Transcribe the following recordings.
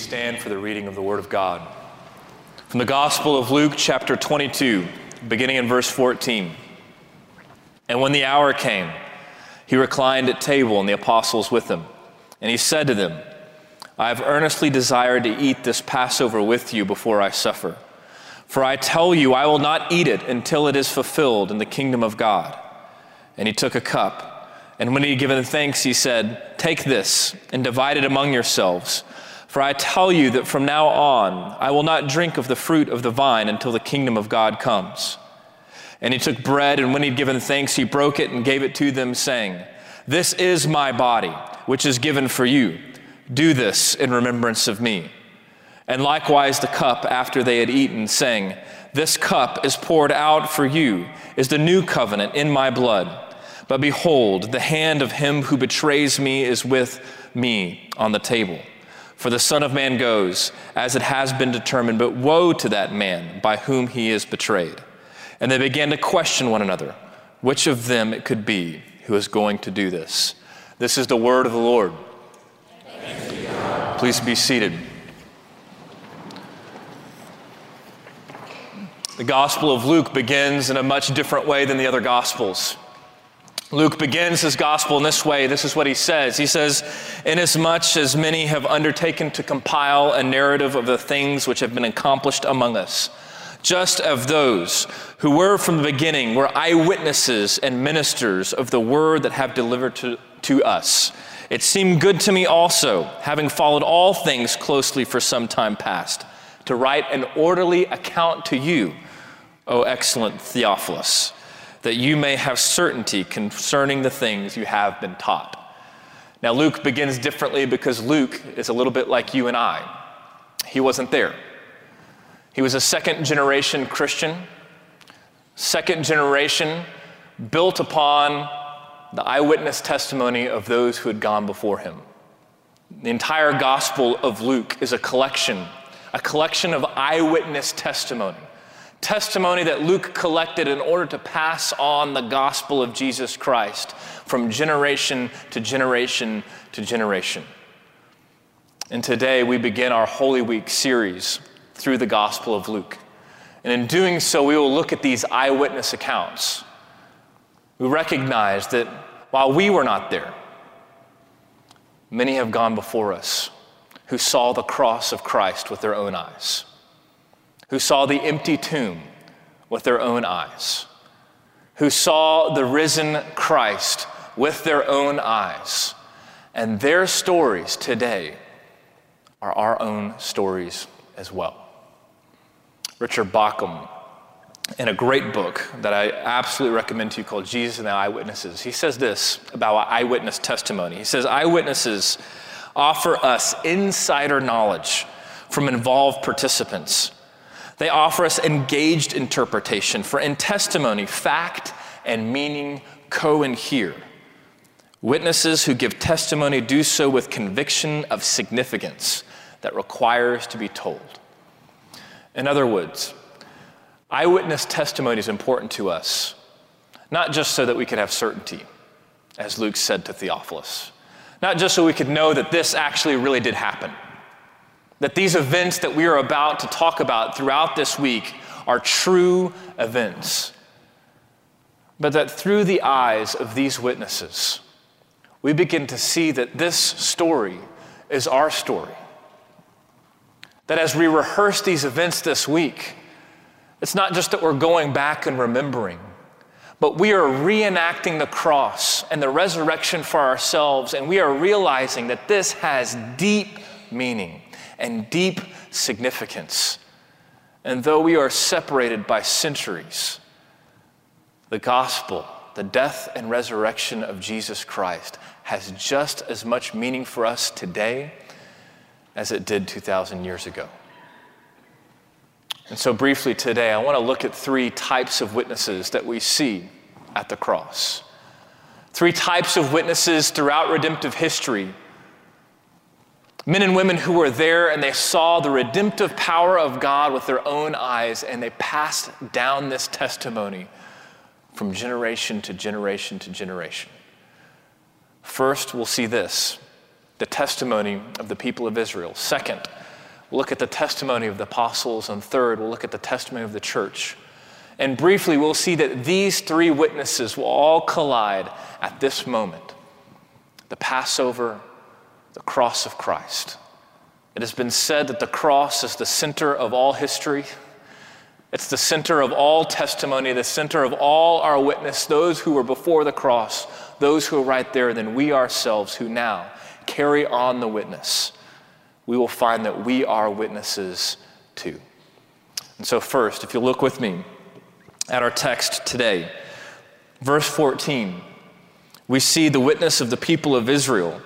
stand for the reading of the Word of God. From the Gospel of Luke, chapter 22, beginning in verse 14. And when the hour came, he reclined at table and the apostles with him. And he said to them, I have earnestly desired to eat this Passover with you before I suffer. For I tell you, I will not eat it until it is fulfilled in the kingdom of God. And he took a cup. And when he had given thanks, he said, take this and divide it among yourselves. For I tell you that from now on, I will not drink of the fruit of the vine until the kingdom of God comes. And he took bread, and when he had given thanks, he broke it and gave it to them, saying, this is my body, which is given for you. Do this in remembrance of me. And likewise the cup after they had eaten, saying, this cup is poured out for you, is the new covenant in my blood. But behold, the hand of him who betrays me is with me on the table. For the Son of Man goes, as it has been determined, but woe to that man by whom he is betrayed. And they began to question one another, which of them it could be who is going to do this. This is the word of the Lord. Please be seated. The Gospel of Luke begins in a much different way than the other Gospels. Luke begins his gospel in this way. This is what he says. He says, inasmuch as many have undertaken to compile a narrative of the things which have been accomplished among us, just as those who were from the beginning were eyewitnesses and ministers of the word that have delivered to us. It seemed good to me also, having followed all things closely for some time past, to write an orderly account to you, O excellent Theophilus, that you may have certainty concerning the things you have been taught. Now, Luke begins differently because Luke is a little bit like you and I. He wasn't there. He was a second-generation Christian, second generation, built upon the eyewitness testimony of those who had gone before him. The entire Gospel of Luke is a collection of eyewitness testimony. Testimony that Luke collected in order to pass on the gospel of Jesus Christ from generation to generation to generation. And today we begin our Holy Week series through the Gospel of Luke. And in doing so, we will look at these eyewitness accounts. We recognize that while we were not there, many have gone before us who saw the cross of Christ with their own eyes, who saw the empty tomb with their own eyes, who saw the risen Christ with their own eyes. And their stories today are our own stories as well. Richard Bauckham, in a great book that I absolutely recommend to you called Jesus and the Eyewitnesses, he says this about eyewitness testimony. He says, eyewitnesses offer us insider knowledge from involved participants. They offer us engaged interpretation, for in testimony, fact and meaning co-inhere. Witnesses who give testimony do so with conviction of significance that requires to be told. In other words, eyewitness testimony is important to us, not just so that we could have certainty, as Luke said to Theophilus, not just so we could know that this actually really did happen, that these events that we are about to talk about throughout this week are true events, but that through the eyes of these witnesses, we begin to see that this story is our story. That as we rehearse these events this week, it's not just that we're going back and remembering, but we are reenacting the cross and the resurrection for ourselves, and we are realizing that this has deep meaning and deep significance. And though we are separated by centuries, the gospel, the death and resurrection of Jesus Christ, has just as much meaning for us today as it did 2,000 years ago. And so briefly today, I want to look at three types of witnesses that we see at the cross. Three types of witnesses throughout redemptive history. Men and women who were there and they saw the redemptive power of God with their own eyes, and they passed down this testimony from generation to generation to generation. First, we'll see this, the testimony of the people of Israel. Second, we'll look at the testimony of the apostles, and third, we'll look at the testimony of the church. And briefly, we'll see that these three witnesses will all collide at this moment: the Passover, the cross of Christ. It has been said that the cross is the center of all history. It's the center of all testimony, the center of all our witness, those who were before the cross, those who are right there, and then we ourselves who now carry on the witness. We will find that we are witnesses too. And so first, if you look with me at our text today, verse 14, we see the witness of the people of Israel.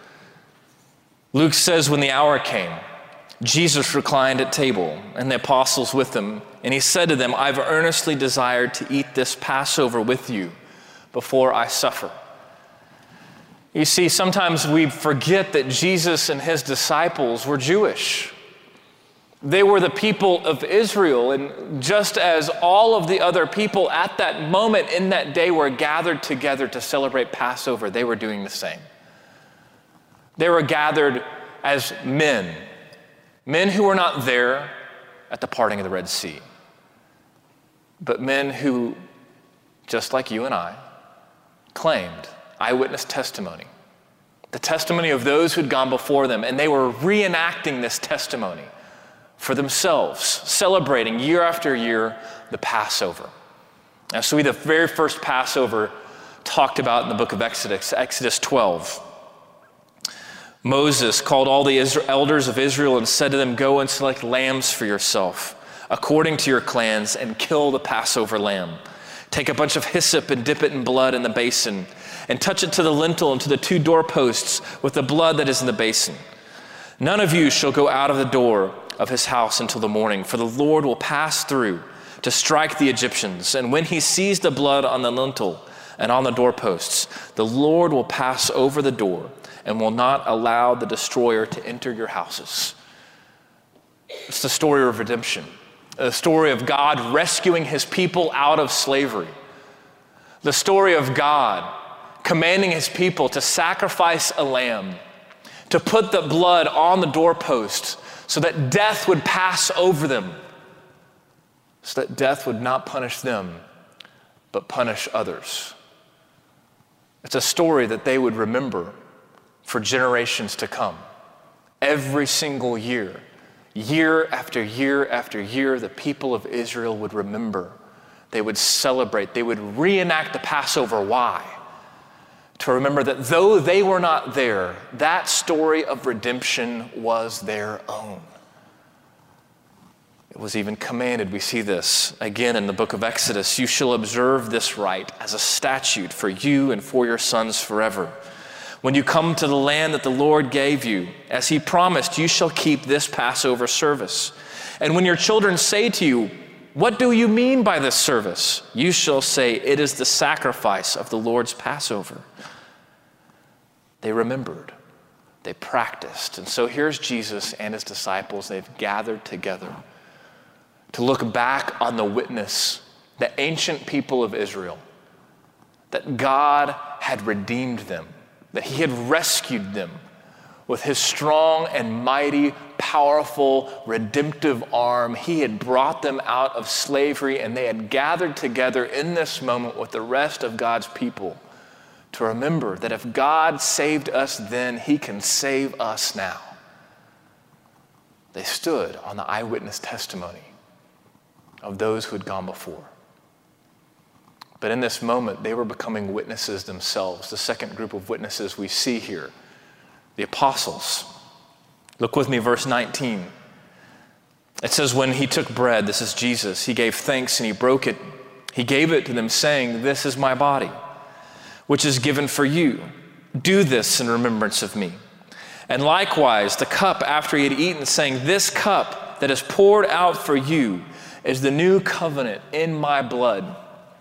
Luke says, when the hour came, Jesus reclined at table, and the apostles with him, and he said to them, I've earnestly desired to eat this Passover with you before I suffer. You see, sometimes we forget that Jesus and his disciples were Jewish. They were the people of Israel, and just as all of the other people at that moment in that day were gathered together to celebrate Passover, they were doing the same. They were gathered as men who were not there at the parting of the Red Sea, but men who, just like you and I, claimed eyewitness testimony, the testimony of those who'd gone before them, and they were reenacting this testimony for themselves, celebrating year after year the Passover. And so the very first Passover talked about in the book of Exodus 12. Moses called all the elders of Israel and said to them, go and select lambs for yourself, according to your clans, and kill the Passover lamb. Take a bunch of hyssop and dip it in blood in the basin, and touch it to the lintel and to the two doorposts with the blood that is in the basin. None of you shall go out of the door of his house until the morning, for the Lord will pass through to strike the Egyptians. And when he sees the blood on the lintel and on the doorposts, the Lord will pass over the door and will not allow the destroyer to enter your houses. It's the story of redemption, the story of God rescuing his people out of slavery, the story of God commanding his people to sacrifice a lamb, to put the blood on the doorpost so that death would pass over them, so that death would not punish them, but punish others. It's a story that they would remember for generations to come. Every single year, year after year after year, the people of Israel would remember. They would celebrate. They would reenact the Passover. Why? To remember that though they were not there, that story of redemption was their own. It was even commanded. We see this again in the book of Exodus. You shall observe this rite as a statute for you and for your sons forever. When you come to the land that the Lord gave you, as he promised, you shall keep this Passover service. And when your children say to you, what do you mean by this service? You shall say, it is the sacrifice of the Lord's Passover. They remembered, they practiced. And so here's Jesus and his disciples. They've gathered together to look back on the witness, the ancient people of Israel, that God had redeemed them, that he had rescued them with his strong and mighty, powerful, redemptive arm. He had brought them out of slavery, and they had gathered together in this moment with the rest of God's people to remember that if God saved us then, he can save us now. They stood on the eyewitness testimony of those who had gone before. But in this moment, they were becoming witnesses themselves. The second group of witnesses we see here, the apostles. Look with me, verse 19. It says, when he took bread, this is Jesus, he gave thanks and he broke it. He gave it to them saying, this is my body, which is given for you. Do this in remembrance of me. And likewise, the cup after he had eaten, saying, this cup that is poured out for you is the new covenant in my blood.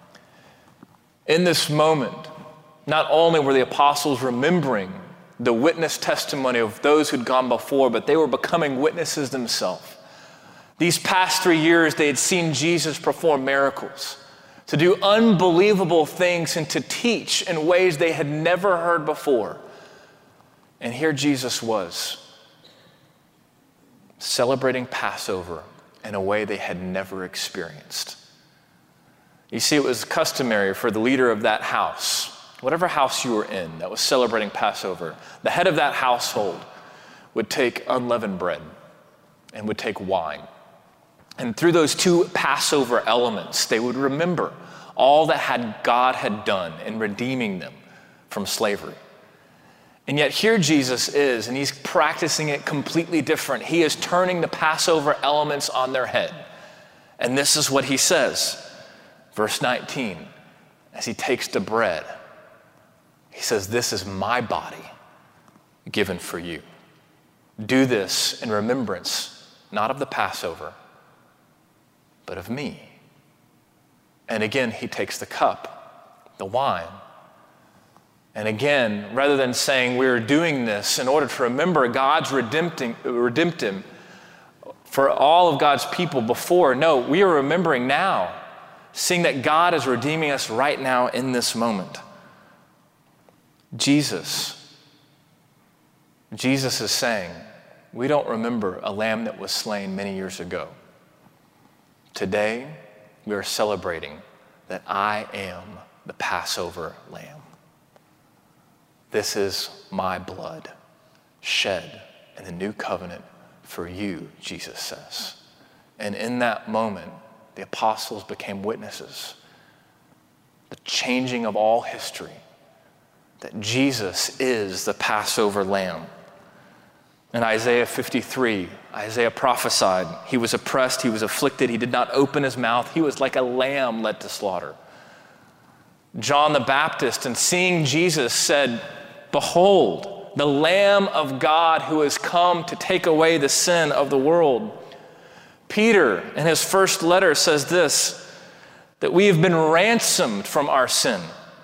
In this moment, not only were the apostles remembering the witness testimony of those who'd gone before, but they were becoming witnesses themselves. These past 3 years, they had seen Jesus perform miracles, to do unbelievable things and to teach in ways they had never heard before. And here Jesus was, celebrating Passover in a way they had never experienced. You see, it was customary for the leader of that house, whatever house you were in that was celebrating Passover, the head of that household would take unleavened bread and would take wine. And through those two Passover elements, they would remember all that God had done in redeeming them from slavery. And yet here Jesus is, and he's practicing it completely different. He is turning the Passover elements on their head. And this is what he says. Verse 19, as he takes the bread, he says, "This is my body given for you. Do this in remembrance, not of the Passover, but of me." And again, he takes the cup, the wine. And again, rather than saying we're doing this in order to remember God's redemption for all of God's people before, no, we are remembering now, seeing that God is redeeming us right now in this moment. Jesus is saying, we don't remember a lamb that was slain many years ago. Today, we are celebrating that I am the Passover lamb. This is my blood shed in the new covenant for you, Jesus says. And in that moment, the apostles became witnesses, the changing of all history, that Jesus is the Passover lamb. In Isaiah 53, Isaiah prophesied, he was oppressed, he was afflicted, he did not open his mouth, he was like a lamb led to slaughter. John the Baptist, in seeing Jesus, said, "Behold, the Lamb of God who has come to take away the sin of the world." Peter, in his first letter, says this, that we have been ransomed from our sin,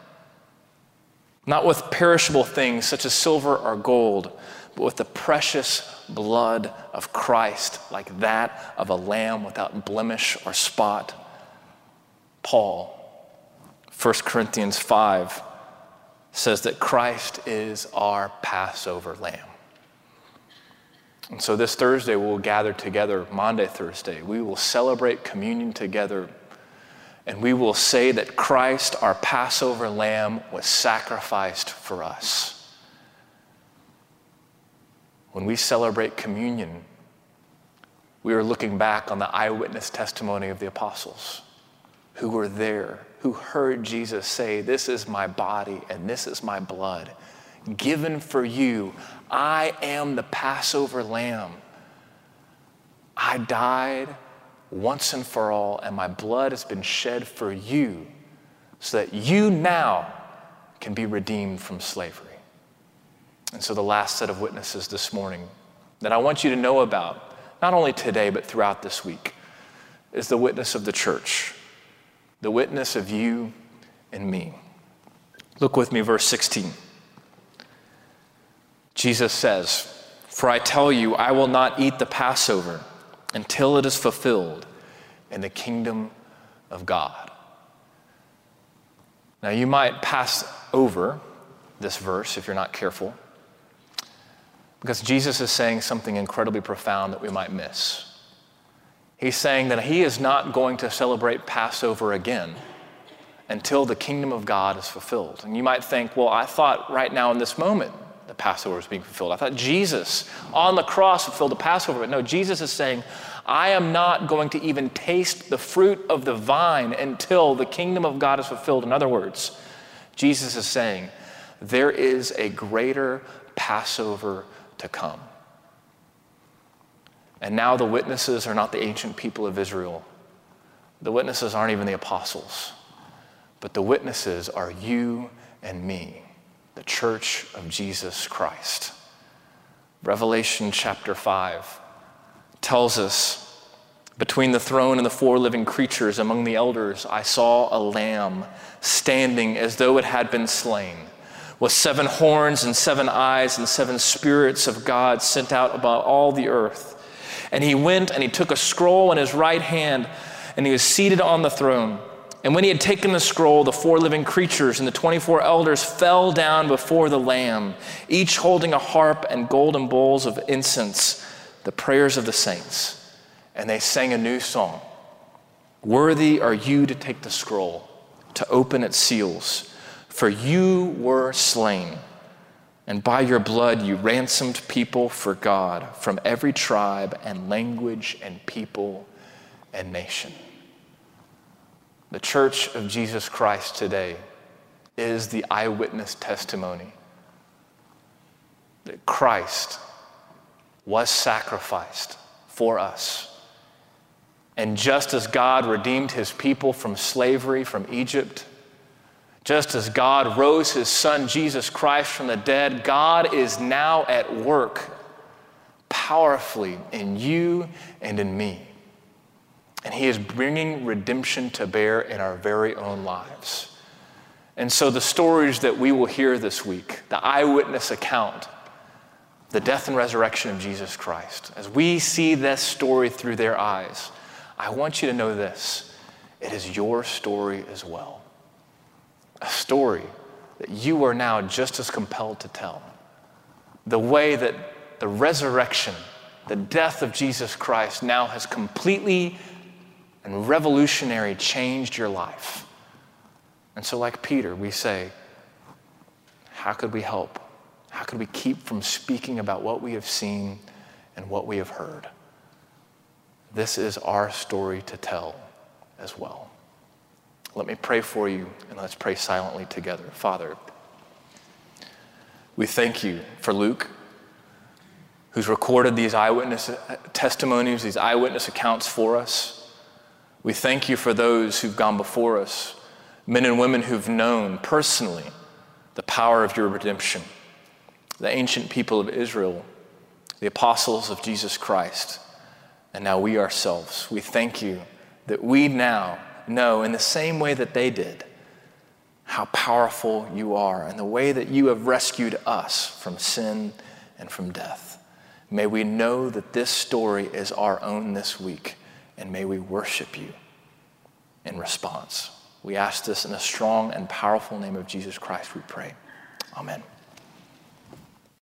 not with perishable things such as silver or gold, but with the precious blood of Christ, like that of a lamb without blemish or spot. Paul, 1 Corinthians 5, says that Christ is our Passover lamb. And so this Thursday we'll gather together, Maundy Thursday. We will celebrate communion together, and we will say that Christ, our Passover lamb, was sacrificed for us. When we celebrate communion, we are looking back on the eyewitness testimony of the apostles who were there, who heard Jesus say, "This is my body and this is my blood, given for you. I am the Passover lamb. I died once and for all, and my blood has been shed for you so that you now can be redeemed from slavery." And so the last set of witnesses this morning that I want you to know about, not only today but throughout this week, is the witness of the church. The witness of you and me. Look with me, verse 16. Jesus says, "For I tell you, I will not eat the Passover until it is fulfilled in the kingdom of God." Now you might pass over this verse if you're not careful, because Jesus is saying something incredibly profound that we might miss. He's saying that he is not going to celebrate Passover again until the kingdom of God is fulfilled. And you might think, well, I thought right now in this moment the Passover was being fulfilled. I thought Jesus on the cross fulfilled the Passover. But no, Jesus is saying, I am not going to even taste the fruit of the vine until the kingdom of God is fulfilled. In other words, Jesus is saying, there is a greater Passover to come. And now the witnesses are not the ancient people of Israel. The witnesses aren't even the apostles. But the witnesses are you and me, the church of Jesus Christ. Revelation chapter 5 tells us, between the throne and the four living creatures among the elders, I saw a lamb standing as though it had been slain, with 7 horns and 7 eyes and 7 spirits of God sent out about all the earth. And he went and he took a scroll in his right hand, and he was seated on the throne. And when he had taken the scroll, the 4 living creatures and the 24 elders fell down before the Lamb, each holding a harp and golden bowls of incense, the prayers of the saints, and they sang a new song. Worthy are you to take the scroll, to open its seals, for you were slain, and by your blood you ransomed people for God from every tribe and language and people and nation. The Church of Jesus Christ today is the eyewitness testimony that Christ was sacrificed for us. And just as God redeemed his people from slavery from Egypt, just as God rose his son Jesus Christ from the dead, God is now at work powerfully in you and in me. And he is bringing redemption to bear in our very own lives. And so the stories that we will hear this week, the eyewitness account, the death and resurrection of Jesus Christ, as we see this story through their eyes, I want you to know this: it is your story as well. A story that you are now just as compelled to tell. The way that the resurrection, the death of Jesus Christ now has completely and revolutionary changed your life. And so like Peter, we say, how could we help? How could we keep from speaking about what we have seen and what we have heard? This is our story to tell as well. Let me pray for you, and let's pray silently together. Father, we thank you for Luke, who's recorded these eyewitness testimonies, these eyewitness accounts for us. We thank you for those who've gone before us, men and women who've known personally the power of your redemption, the ancient people of Israel, the apostles of Jesus Christ, and now we ourselves. We thank you that we now know in the same way that they did how powerful you are and the way that you have rescued us from sin and from death. May we know that this story is our own this week, and may we worship you in response. We ask this in the strong and powerful name of Jesus Christ, we pray. Amen.